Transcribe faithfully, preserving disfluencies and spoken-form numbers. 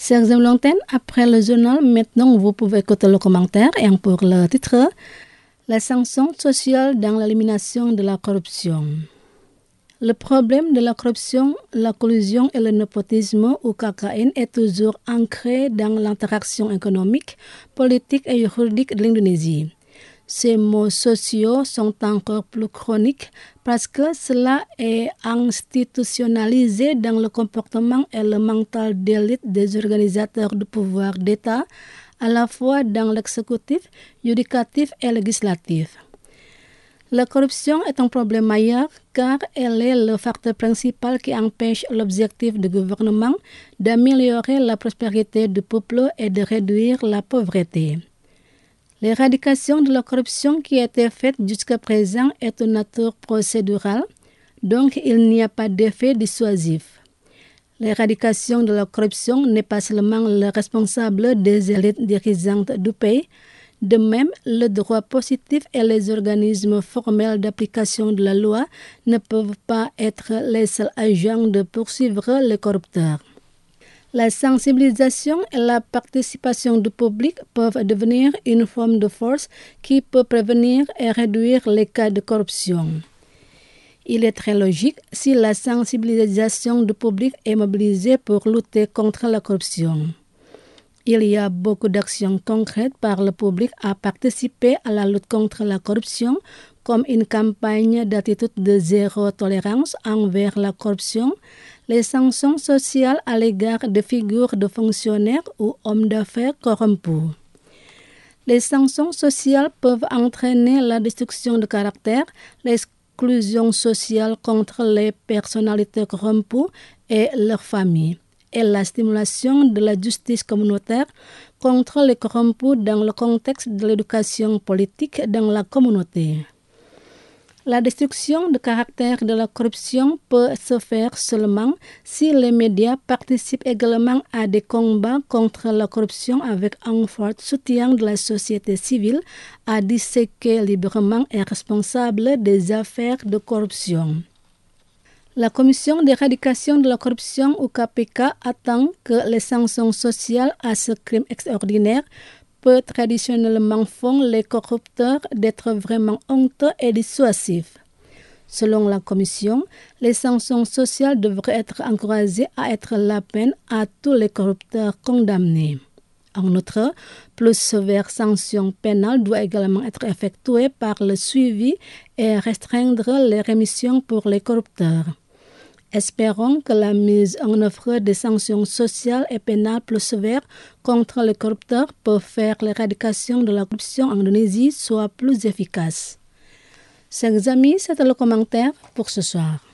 Chers amis l'antenne, après le journal, maintenant vous pouvez écouter le commentaire et pour le titre, les sanctions sociales dans l'élimination de la corruption. Le problème de la corruption, la collusion et le népotisme ou K K N est toujours ancré dans l'interaction économique, politique et juridique de l'Indonésie. Ces maux sociaux sont encore plus chroniques parce que cela est institutionnalisé dans le comportement et le mental d'élite des organisateurs de pouvoir d'État, à la fois dans l'exécutif, judicatif et législatif. La corruption est un problème majeur car elle est le facteur principal qui empêche l'objectif du gouvernement d'améliorer la prospérité du peuple et de réduire la pauvreté. L'éradication de la corruption qui a été faite jusqu'à présent est de nature procédurale, donc il n'y a pas d'effet dissuasif. L'éradication de la corruption n'est pas seulement le responsable des élites dirigeantes du pays. De même, le droit positif et les organismes formels d'application de la loi ne peuvent pas être les seuls agents de poursuivre les corrupteurs. La sensibilisation et la participation du public peuvent devenir une forme de force qui peut prévenir et réduire les cas de corruption. Il est très logique si la sensibilisation du public est mobilisée pour lutter contre la corruption. Il y a beaucoup d'actions concrètes par le public à participer à la lutte contre la corruption, comme une campagne d'attitude de zéro tolérance envers la corruption, les sanctions sociales à l'égard de figures de fonctionnaires ou hommes d'affaires corrompus. Les sanctions sociales peuvent entraîner la destruction de caractère, l'exclusion sociale contre les personnalités corrompues et leurs familles, et la stimulation de la justice communautaire contre les corrompus dans le contexte de l'éducation politique dans la communauté. La destruction de caractère de la corruption peut se faire seulement si les médias participent également à des combats contre la corruption avec un fort soutien de la société civile à disséquer librement et responsable des affaires de corruption. La Commission d'éradication de la corruption ou K P K attend que les sanctions sociales à ce crime extraordinaire peu traditionnellement font les corrupteurs d'être vraiment honteux et dissuasifs. Selon la Commission, les sanctions sociales devraient être encouragées à être la peine à tous les corrupteurs condamnés. En outre, plus sévère sanction pénale doit également être effectuée par le suivi et restreindre les rémissions pour les corrupteurs. Espérons que la mise en œuvre des sanctions sociales et pénales plus sévères contre les corrupteurs peut faire l'éradication de la corruption en Indonésie soit plus efficace. Chers amis, c'était le commentaire pour ce soir.